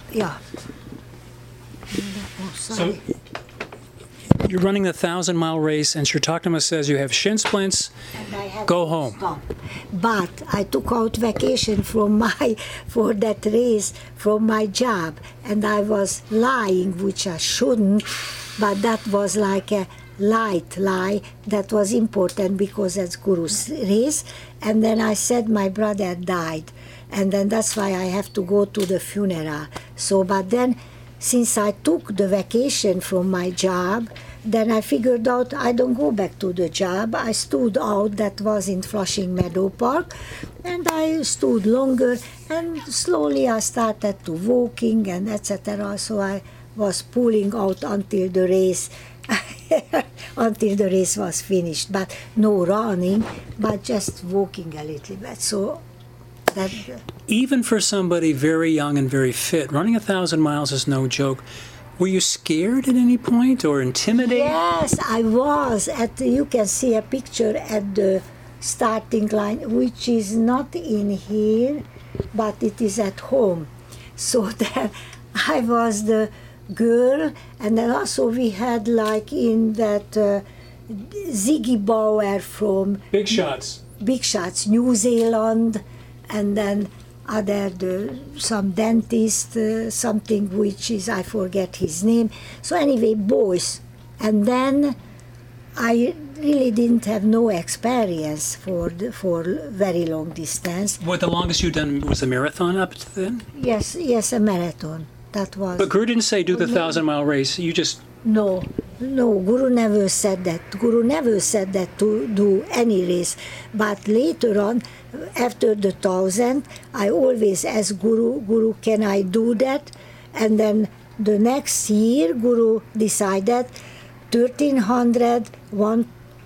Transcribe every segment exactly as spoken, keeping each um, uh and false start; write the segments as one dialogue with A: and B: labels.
A: yeah. Oh, sorry.
B: So you're running the thousand mile race, and Shritaktama says you have shin splints.
A: And I had
B: Go
A: to
B: home.
A: Stop. But I took out vacation from my for that race from my job, and I was lying, which I shouldn't. But that was like a light lie that was important because it's Guru's race. And then I said my brother died, and then that's why I have to go to the funeral. So, but then since I took the vacation from my job, then I figured out I don't go back to the job. I stood out, that was in Flushing Meadow Park, and I stood longer, and slowly I started to walking and et cetera. So I was pulling out until the race, until the race was finished. But no running, but just walking a little bit. So that.
B: Even for somebody very young and very fit, running a thousand miles is no joke. Were you scared at any point or intimidated?
A: Yes, I was. At you can see a picture at the starting line, which is not in here, but it is at home. So then I was the girl, and then also we had like in that uh, Ziggy Bauer from
B: Big Shots.
A: Big Shots, New Zealand, and then other the, some dentist, uh, something which is, I forget his name. So anyway, boys. And then I really didn't have no experience for the, for very long distance.
B: What, the longest you'd done was a marathon up to then?
A: Yes, yes, a marathon. That was.
B: But Guru didn't say do the thousand mile race. You just.
A: No, no, Guru never said that. Guru never said that to do any race. But later on, after the thousand, I always asked Guru, Guru, can I do that? And then the next year, Guru decided thirteen hundred, one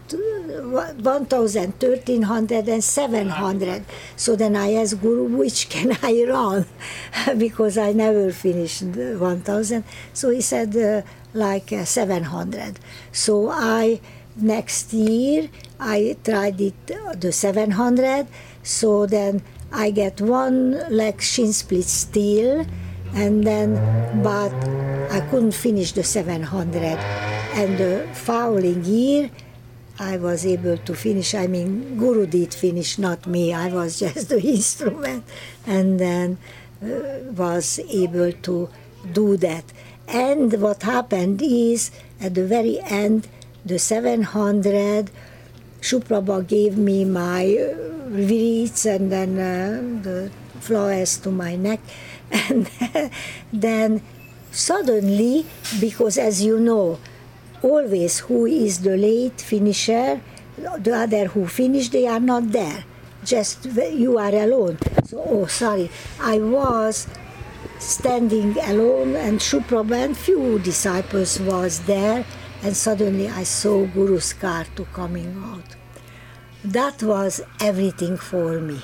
A: thousand, thirteen hundred, and seven hundred. So then I asked Guru, which can I run? Because I never finished the one thousand. So he said, uh, like uh, seven hundred. So I, next year, I tried it, uh, the seven hundred. So then I get one leg shin split still, and then, but I couldn't finish the seven hundred. And the following year, I was able to finish. I mean, Guru did finish, not me. I was just the instrument, and then uh, was able to do that. And what happened is, at the very end, the seven hundred, Shuprabha gave me my uh, wreaths and then uh, the flowers to my neck. And then suddenly, because as you know, always who is the late finisher, the other who finished, they are not there. Just you are alone. So, oh, sorry, I was standing alone, and Shuprabha and few disciples was there, and suddenly I saw Guru's car to coming out. That was everything for me,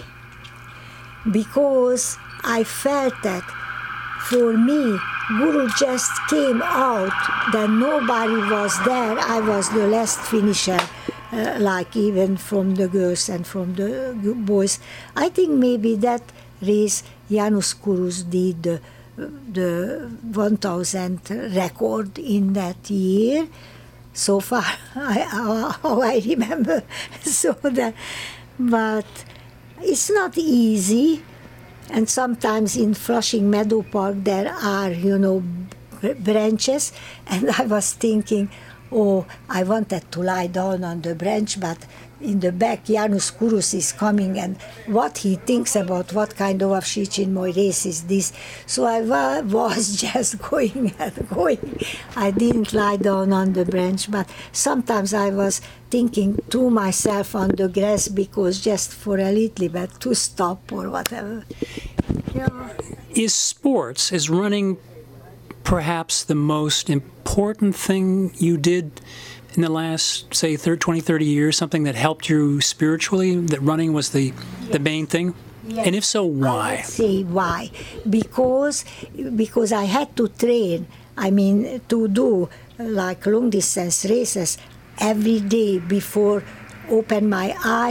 A: because I felt that for me, Guru just came out, that nobody was there. I was the last finisher, uh, like even from the girls and from the boys. I think maybe that race Janos Kurus did the, the one thousand record in that year. So far, I, how I remember. So that, but it's not easy. And sometimes in Flushing Meadow Park there are, you know, branches. And I was thinking, oh, I wanted to lie down on the branch, but in the back, Janos Kurus is coming, and what he thinks about what kind of Avshichinmoy race is this. So I wa- was just going and going. I didn't lie down on the branch, but sometimes I was thinking to myself on the grass, because just for a little bit to stop or whatever. Yeah.
B: Is sports, is running perhaps the most important thing you did in the last, say, twenty, thirty years, something that helped you spiritually, that running was the, yes. the main thing?
A: Yes.
B: And if so, why?
A: I say why. Because, because I had to train, I mean, to do like long distance races every day before open my eyes.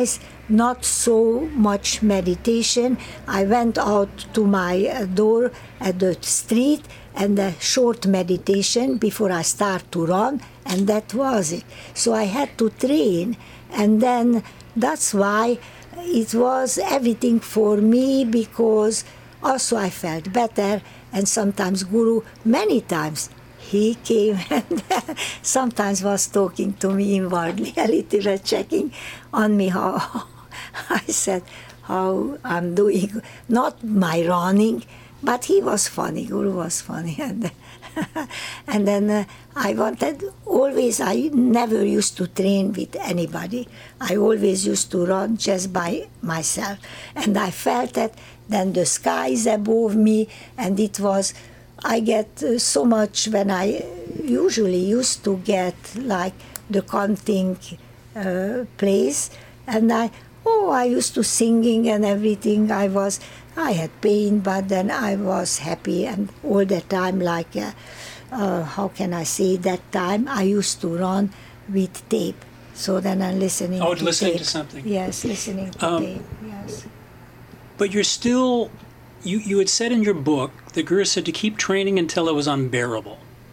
A: not so much meditation. I went out to my uh, door at the street and a short meditation before I start to run, and that was it. So I had to train, and then that's why it was everything for me, because also I felt better, and sometimes Guru, many times, he came and sometimes was talking to me inwardly, a little bit checking on me how I said how I'm doing, not my running, but he was funny, Guru was funny. And, and then uh, I wanted, always, I never used to train with anybody. I always used to run just by myself. And I felt that then the sky is above me, and it was, I get uh, so much when I usually used to get like the canting uh, place, and I, oh, I used to singing and everything. I was, I had pain, but then I was happy, and all the time, like, uh, uh, how can I say, that time I used to run with tape. So then I'm listening
B: Oh,
A: to
B: listening
A: tape.
B: to something.
A: Yes, listening to
B: Um,
A: tape, yes.
B: But you're still, you, you had said in your book, the Guru said to keep training until it was unbearable.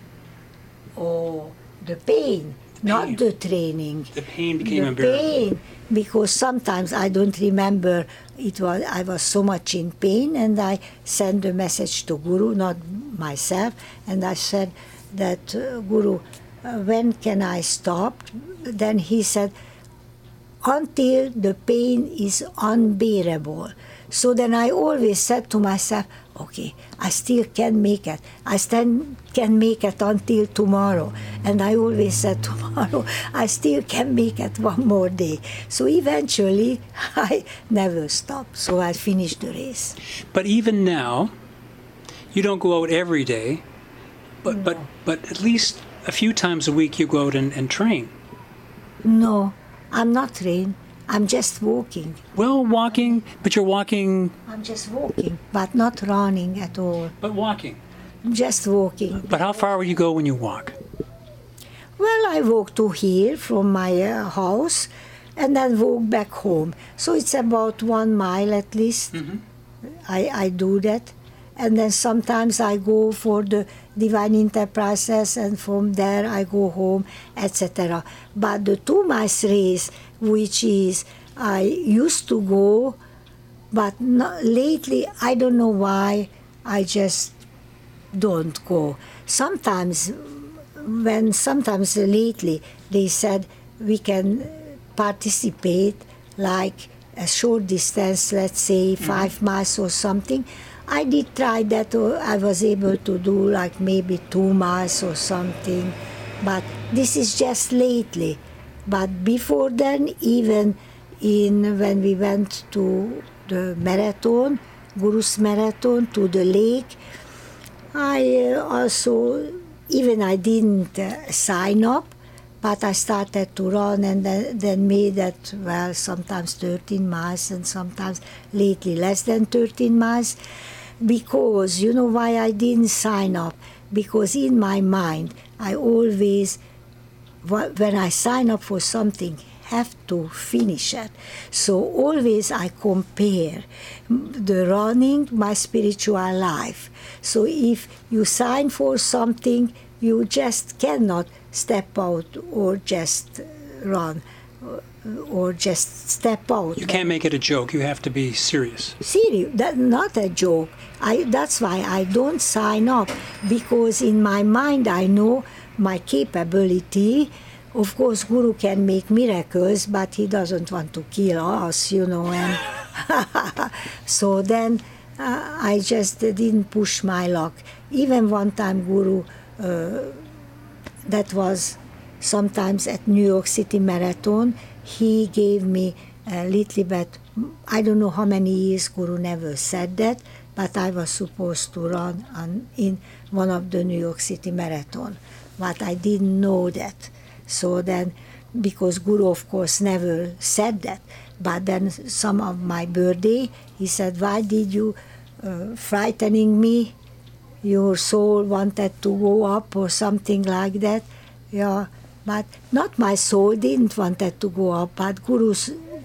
A: Oh, the pain,
B: The
A: not
B: pain.
A: the training.
B: The pain became
A: the
B: unbearable.
A: pain, because sometimes I don't remember, it was, I was so much in pain, and I sent a message to Guru, not myself, and I said that, uh, Guru, uh, when can I stop? Then he said, until the pain is unbearable. So then I always said to myself, okay, I still can make it. I still can make it until tomorrow. And I always said, tomorrow, I still can make it one more day. So eventually, I never stopped. So I finished the race.
B: But even now, you don't go out every day, but, but, but at least a few times a week you go out and, and train.
A: No, I'm not trained. I'm just walking.
B: Well, walking, but you're walking,
A: I'm just walking, but not running at all.
B: but walking.
A: Just walking.
B: But how far will you go when you walk?
A: Well, I walk to here from my uh, house, and then walk back home. So it's about one mile at least.
B: Mm-hmm.
A: I, I do that. And then sometimes I go for the Divine Enterprises, and from there I go home, et cetera. But the two miles race, which is, I used to go, but not, lately I don't know why, I just don't go. Sometimes, when sometimes lately they said we can participate like a short distance, let's say five mm-hmm. miles or something. I did try that, or I was able to do like maybe two miles or something, but this is just lately. But before then, even in when we went to the marathon, Guru's marathon, to the lake, I uh, also, even I didn't uh, sign up, but I started to run, and then, then made that, well, sometimes thirteen miles, and sometimes lately less than thirteen miles. Because, you know why I didn't sign up? Because in my mind, I always, when I sign up for something, have to finish it. So always I compare the running, my spiritual life. So if you sign for something, you just cannot step out or just run or just step out.
B: You can't make it a joke. You have to be serious.
A: Serious, that's not a joke. I, that's why I don't sign up, because in my mind I know my capability. Of course, Guru can make miracles, but he doesn't want to kill us, you know. And so then uh, I just didn't push my luck. Even one time, Guru, uh, that was sometimes at New York City Marathon, he gave me a little bit, I don't know how many years Guru never said that, but I was supposed to run on, in one of the New York City Marathon. But I didn't know that. So then, because Guru, of course, never said that, but then some of my birthday, he said, why did you uh, frightening me? Your soul wanted to go up or something like that. Yeah, but not my soul didn't wanted to go up, but Guru's,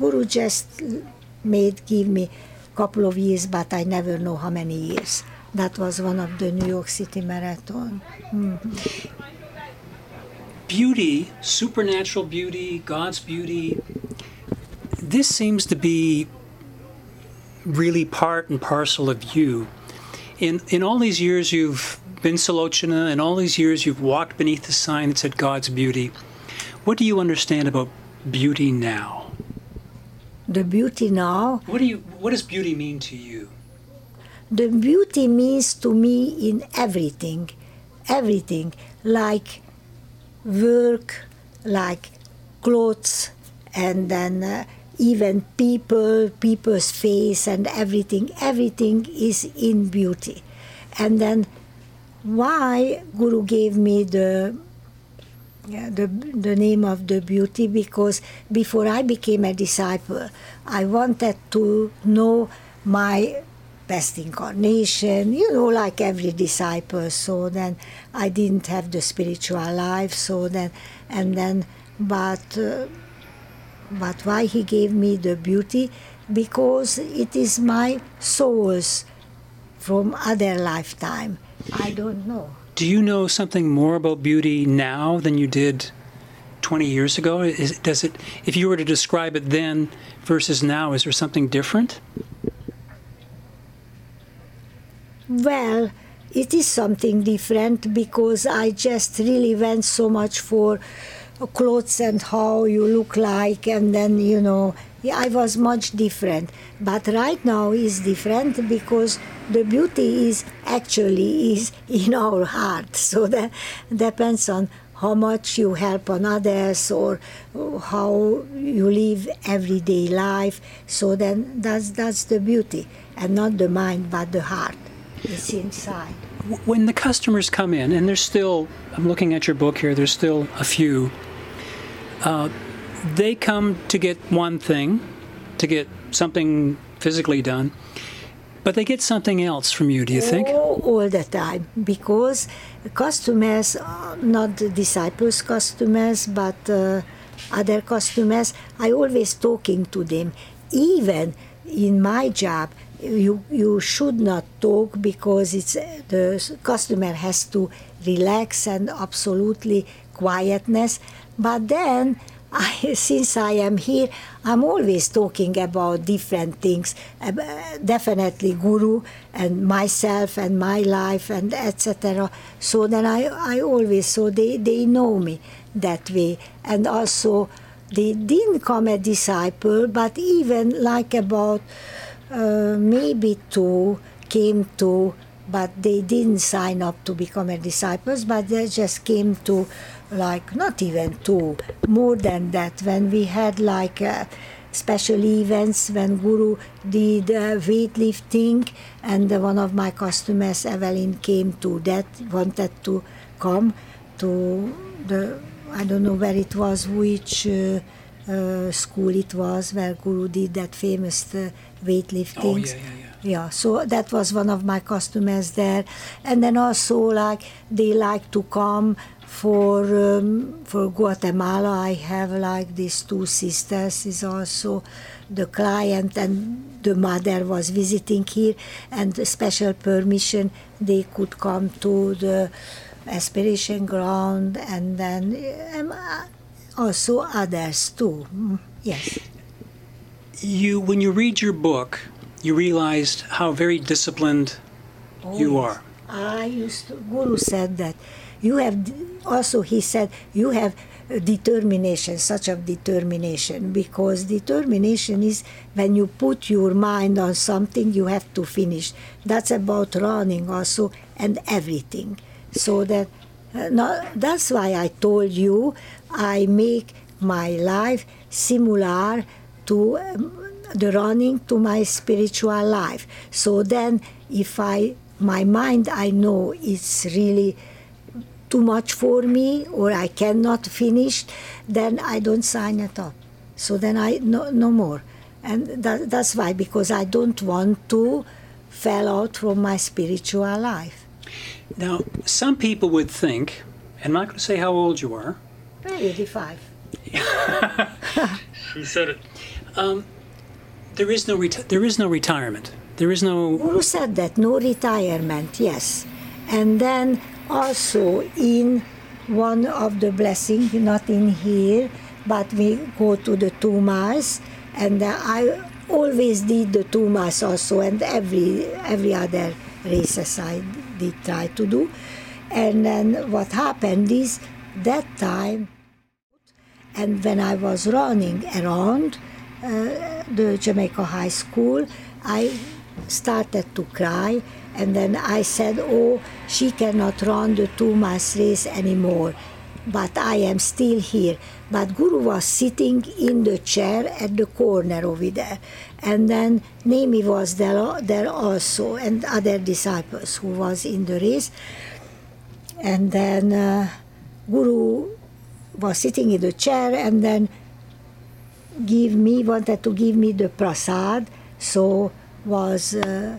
A: Guru just made, give me a couple of years, but I never know how many years. That was one of the New York City Marathon. Mm-hmm.
B: Beauty, supernatural beauty, God's beauty, this seems to be really part and parcel of you. In in all these years you've been Salochana, in all these years you've walked beneath the sign that said God's beauty. What do you understand about beauty now?
A: The beauty now?
B: What do you? What does beauty mean to you?
A: The beauty means to me in everything, everything, like work, like clothes, and then uh, even people, people's face and everything, everything is in beauty. And then why Guru gave me the, yeah, the, the name of the beauty, because before I became a disciple, I wanted to know my best incarnation, you know, like every disciple. So then I didn't have the spiritual life. So then, and then, but, uh, but why he gave me the beauty? Because it is my soul's from other lifetime. I don't know.
B: Do you know something more about beauty now than you did twenty years ago? Is, does it, if you were to describe it then versus now, is there something different?
A: Well, it is something different because I just really went so much for clothes and how you look like, and then, you know, yeah, I was much different. But right now is different because the beauty is actually is in our heart. So that depends on how much you help on others or how you live everyday life. So then that's that's the beauty, and not the mind but the heart. It's inside.
B: When the customers come in, and there's still, I'm looking at your book here, there's still a few, uh, they come to get one thing, to get something physically done, but they get something else from you, do you think?
A: All, all the time, because customers, uh, not the disciples' customers, but uh, other customers, I always talking to them. Even in my job, you you should not talk because it's the customer has to relax and absolutely quietness. But then, I, since I am here, I'm always talking about different things. Uh, definitely Guru and myself and my life and et cetera. So then I, I always, so they, they know me that way. And also, they didn't come a disciple, but even like about uh, maybe two came to, but they didn't sign up to become a disciples, but they just came to, like, not even two, more than that, when we had like uh, special events, when Guru did uh, weightlifting, and uh, one of my customers, Evelyn, came to that, wanted to come to the, I don't know where it was, which uh, uh, school it was, where Guru did that famous uh, weightlifting.
B: Oh, yeah, yeah, yeah.
A: Yeah, so that was one of my customers there. And then also, like, they like to come for um, for Guatemala. I have, like, these two sisters is also the client, and the mother was visiting here, and the special permission, they could come to the aspiration ground, and then um, also others too. Yes.
B: You, when you read your book, you realized how very disciplined
A: Oh,
B: you
A: yes.
B: are.
A: I used to, Guru said that you have, also he said, you have determination, such a determination, because determination is when you put your mind on something, you have to finish. That's about running also and everything. So that, uh, no, that's why I told you I make my life similar to um, the running to my spiritual life. So then if I, my mind, I know it's really too much for me or I cannot finish, then I don't sign it up. So then I, no, no more. And that, that's why, because I don't want to fall out from my spiritual life.
B: Now, some people would think, and I'm not going to say how old you are.
A: eighty-five.
B: She said it. Um, there is no reti- there is no retirement. There is no...
A: Guru said that, no retirement, yes. And then also in one of the blessings, not in here, but we go to the two Mass, and uh, I always did the two Mass also, and every every other races I did try to do. And then what happened is, that time, and when I was running around uh, the Jamaica High School, I started to cry, and then I said, oh, she cannot run the two Mass race anymore, but I am still here. But Guru was sitting in the chair at the corner over there, and then Nemi was there, there also, and other disciples who was in the race. And then uh, Guru was sitting in the chair, and then give me wanted to give me the prasad, so was, uh,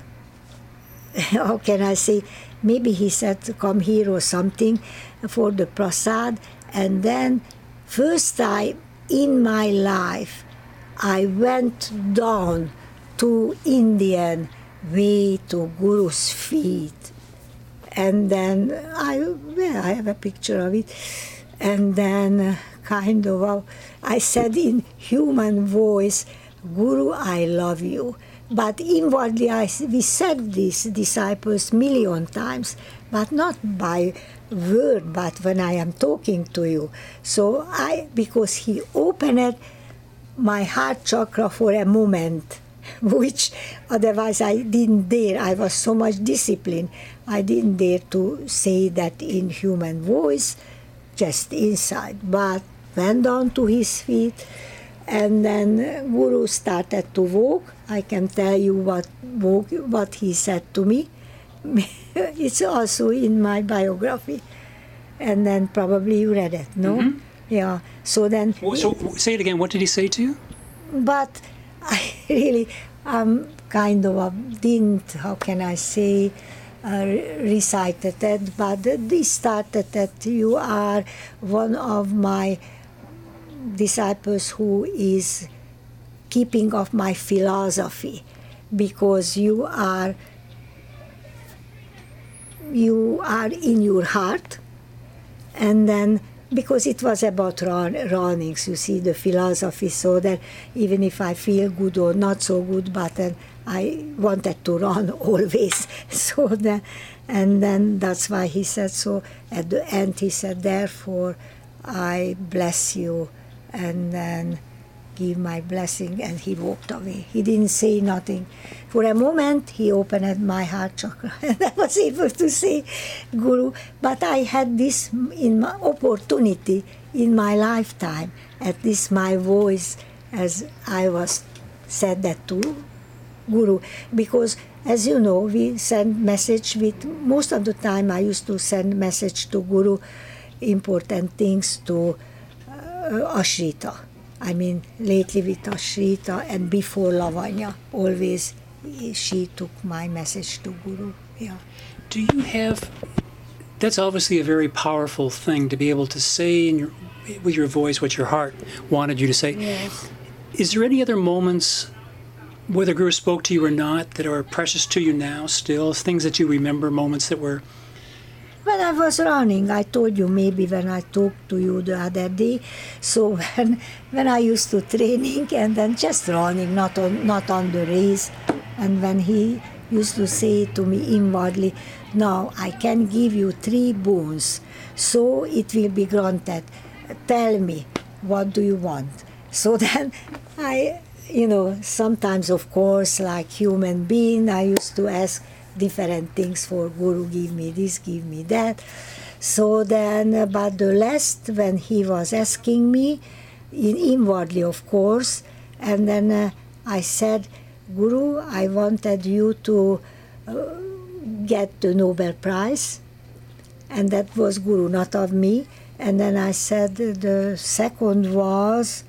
A: how can I say, maybe he said come here or something for the prasad. And then first time in my life I went down to Indian way to Guru's feet, and then I, yeah, I have a picture of it, and then uh, kind of uh, I said in human voice, Guru, I love you. But inwardly, I, we said this, disciples, million times, but not by word, but when I am talking to you. So I, because he opened my heart chakra for a moment, which otherwise I didn't dare. I was so much disciplined. I didn't dare to say that in human voice, just inside. But went down to his feet, and then Guru started to walk. I can tell you what walk, what he said to me. It's also in my biography. And then probably you read it, no?
B: Mm-hmm.
A: Yeah. So then...
B: So say it again. What did he say to you?
A: But I really um, kind of uh, didn't, how can I say, uh, recited it, but this started that you are one of my disciples who is keeping of my philosophy, because you are you are in your heart, and then because it was about run, runnings, you see, the philosophy, so that even if I feel good or not so good, but then I wanted to run always. So then, and then that's why he said, so at the end he said, therefore I bless you, and then give my blessing, and he walked away. He didn't say nothing. For a moment, he opened my heart chakra, and I was able to say, Guru, but I had this in my opportunity in my lifetime, at least my voice, as I was said that to Guru, because as you know, we send message with, most of the time I used to send message to Guru, important things to uh, Ashrita. I mean, lately with Ashrita, and before Lavanya, always she took my message to Guru. Yeah.
B: Do you have, that's obviously a very powerful thing to be able to say in your, with your voice what your heart wanted you to say.
A: Yes.
B: Is there any other moments, whether Guru spoke to you or not, that are precious to you now still? Things that you remember, moments that were...
A: When I was running, I told you maybe when I talked to you the other day, so when when I used to training and then just running, not on not on the race, and when he used to say to me inwardly, now I can give you three boons, so it will be granted. Tell me, what do you want? So then I, you know, sometimes of course like human being, I used to ask different things for Guru, give me this, give me that. So then, but the last, when he was asking me, in, inwardly of course, and then uh, I said, Guru, I wanted you to uh, get the Nobel Prize, and that was Guru, not of me. And then I said the second was,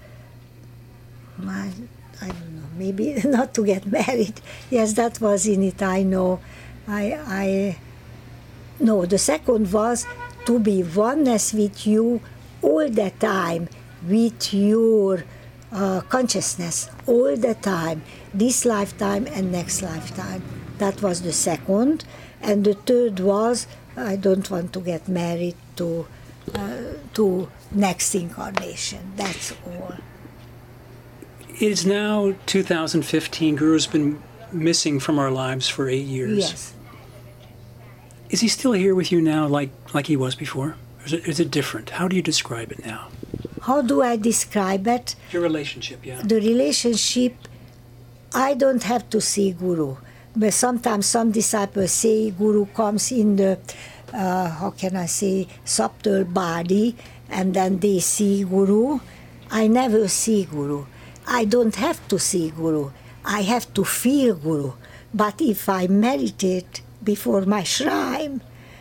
A: my, I don't know, maybe not to get married. Yes, that was in it, I know. I, I, no, the second was to be oneness with you all the time, with your uh, consciousness all the time, this lifetime and next lifetime. That was the second. And the third was, I don't want to get married to, uh, to next incarnation. That's all.
B: It is now two thousand fifteen. Guru's been missing from our lives for eight years.
A: Yes.
B: Is he still here with you now like, like he was before? Or is it, is it different? How do you describe it now?
A: How do I describe it?
B: Your relationship, yeah.
A: The relationship, I don't have to see Guru. But sometimes some disciples say Guru comes in the, uh, how can I say, subtle body, and then they see Guru. I never see Guru. I don't have to see Guru. I have to feel Guru. But if I meditate before my shrine,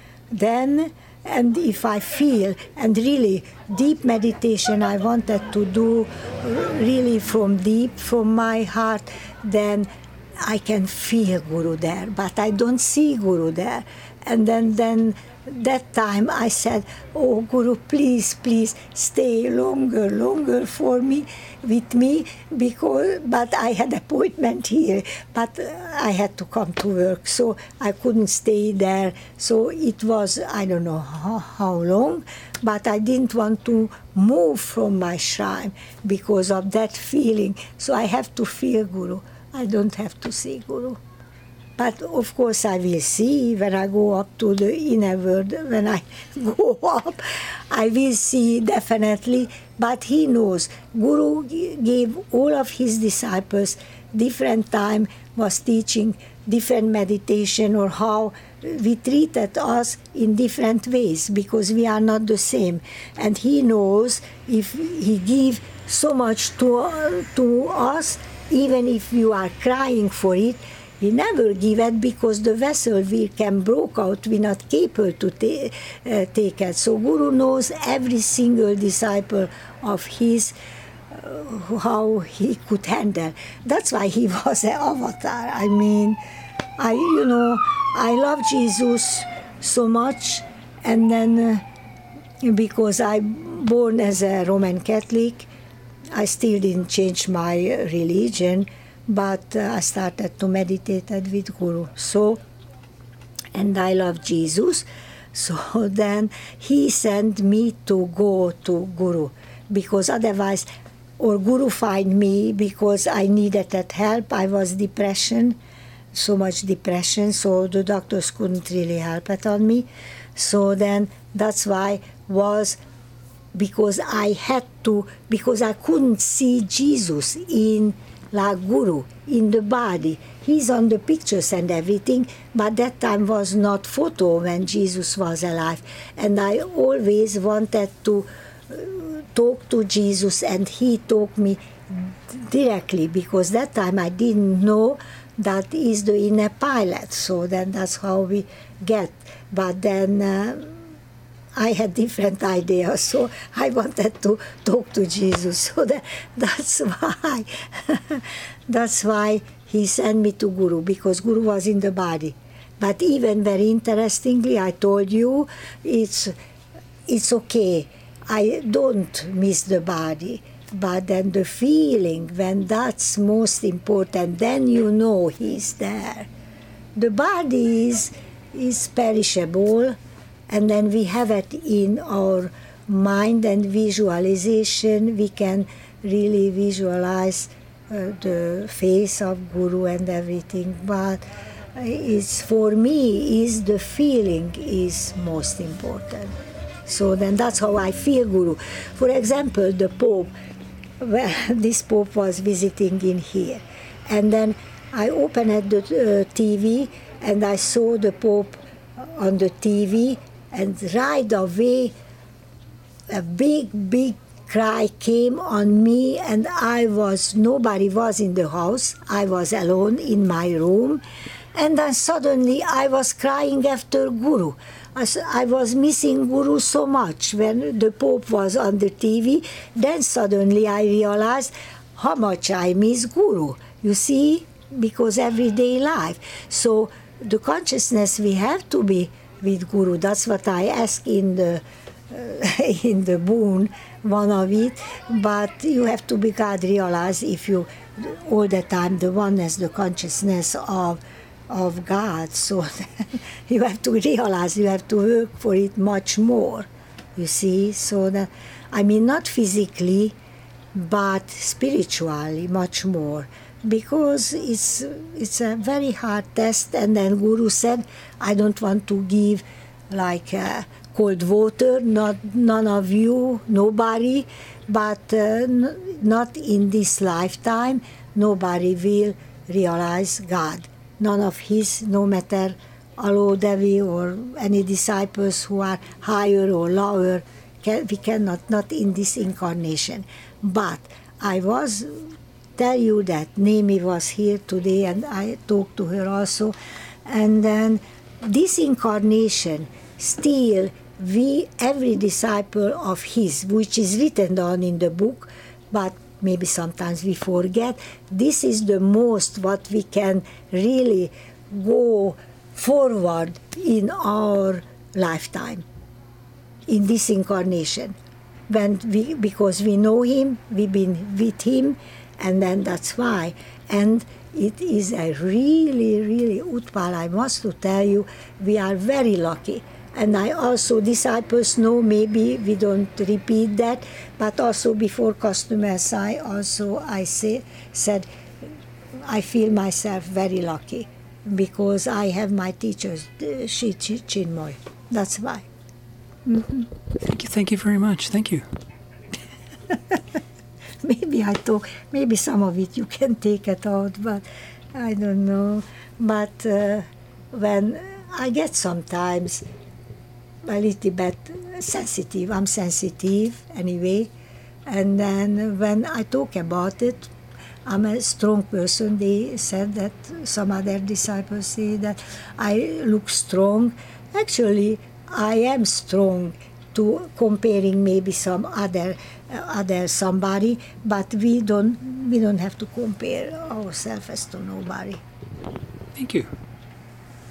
A: then, and if I feel, and really deep meditation I wanted to do really from deep, from my heart, then I can feel Guru there, but I don't see Guru there. And then, then that time I said, oh Guru, please, please stay longer, longer for me, with me, because, but I had appointment here, but I had to come to work, so I couldn't stay there. So it was, I don't know how, how long, but I didn't want to move from my shrine because of that feeling. So I have to feel Guru. I don't have to see Guru. But of course I will see when I go up to the inner world, when I go up, I will see definitely, but he knows. Guru gave all of his disciples different time, was teaching different meditation or how we treated us in different ways because we are not the same. And he knows if he give so much to, uh, to us, even if you are crying for it, he never give it because the vessel we can broke out, we're not capable to ta- uh, take it. So Guru knows every single disciple of his, uh, how he could handle. That's why he was an avatar. I mean, I, you know, I love Jesus so much, and then uh, because I'm born as a Roman Catholic, I still didn't change my religion, but uh, I started to meditate with Guru. So, and I love Jesus. So then he sent me to go to Guru, because otherwise, or Guru find me because I needed that help. I was depression, so much depression, so the doctors couldn't really help it on me. So then that's why was because I had to, because I couldn't see Jesus in like Guru, in the body. He's on the pictures and everything, but that time was not photo when Jesus was alive. And I always wanted to uh, talk to Jesus, and he talked me directly, because that time I didn't know that he's the inner pilot. So then that's how we get. But then uh, I had different ideas, so I wanted to talk to Jesus. So that, that's why, that's why he sent me to Guru, because Guru was in the body. But even very interestingly, I told you, it's it's okay. I don't miss the body, but then the feeling, when that's most important, then you know he's there. The body is is perishable. And then we have it in our mind and visualization. We can really visualize uh, the face of Guru and everything. But it's, for me, is the feeling is most important. So then that's how I feel Guru. For example, the Pope, well, this Pope was visiting in here. And then I opened the uh, T V and I saw the Pope on the T V. And right away, a big, big cry came on me, and I was, nobody was in the house. I was alone in my room. And then suddenly I was crying after Guru. I, I was missing Guru so much when the Pope was on the T V. Then suddenly I realized how much I miss Guru. You see, because everyday life. So the consciousness we have to be with Guru. That's what I ask in the in the boon, one of it, but you have to be God realized if you all the time the oneness, the consciousness of of God. So you have to realize you have to work for it much more. You see, so that I mean not physically, but spiritually much more, because it's it's a very hard test. And then Guru said, I don't want to give like uh, cold water, not none of you, nobody, but uh, n- not in this lifetime, nobody will realize God. None of his, no matter Alo Devi or any disciples who are higher or lower, can, we cannot, not in this incarnation. But I was, tell you that Nemi was here today and I talked to her also, and then this incarnation, still we, every disciple of his, which is written down in the book, but maybe sometimes we forget, this is the most what we can really go forward in our lifetime, in this incarnation. When we, because we know him, we've been with him, and then that's why. And it is a really, really, Utpal, I must to tell you, we are very lucky. And I also, disciples know, maybe we don't repeat that, but also before customers, I also, I say, said, I feel myself very lucky because I have my teachers, Shri Chinmoy. That's why. Mm-hmm.
B: Thank you, thank you very much. Thank you.
A: Maybe I talk, maybe some of it you can take it out, but I don't know. But uh, when I get sometimes a little bit sensitive, I'm sensitive anyway, and then when I talk about it, I'm a strong person. They said that, some other disciples say that I look strong. Actually, I am strong to comparing maybe some other uh, other somebody, but we don't we don't have to compare ourselves as to nobody.
B: Thank you.